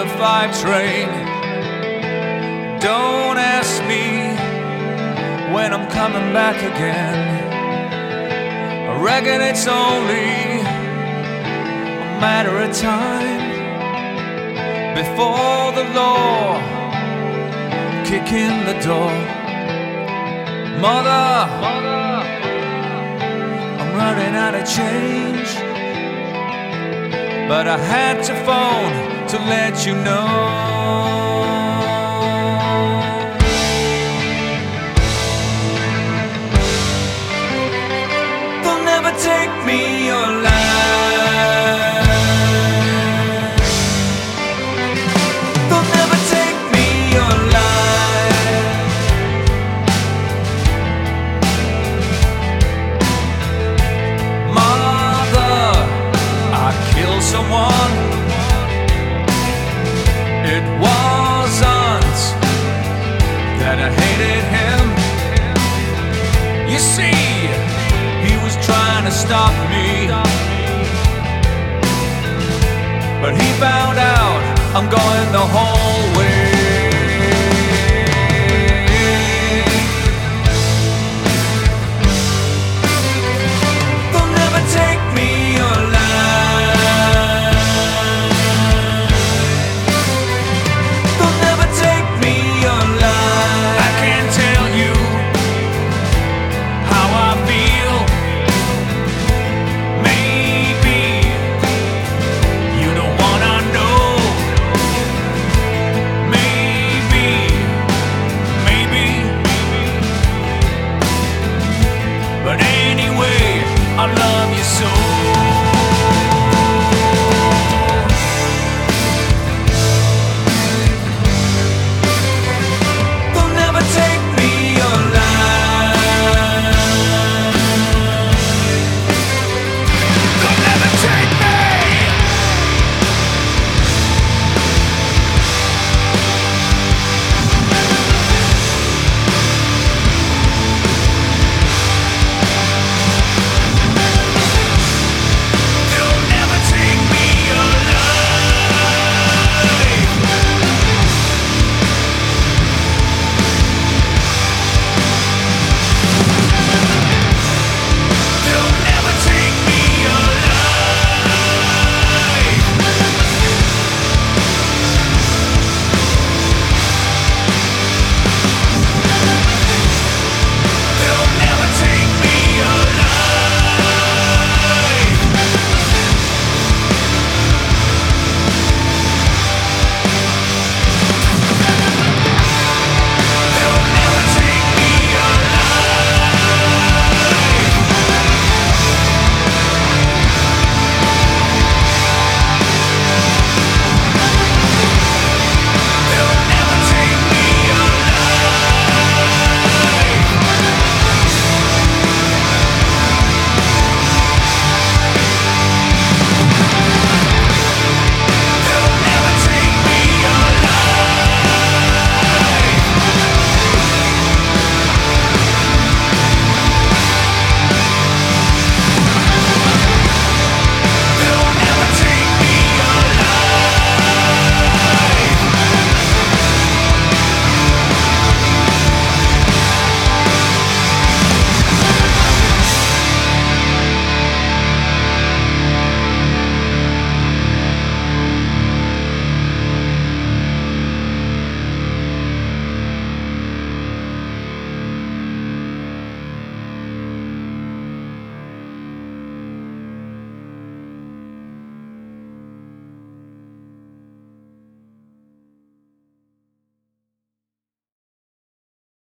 the 5 train. Don't ask me when I'm coming back again. I reckon it's only a matter of time before the law kick in the door. Mother, I'm running out of change, but I had to phone to let you know. They'll never take me alive. They'll never take me alive. Mother, I killed someone. It wasn't that I hated him. You see, he was trying to stop me, but he found out I'm going the whole way.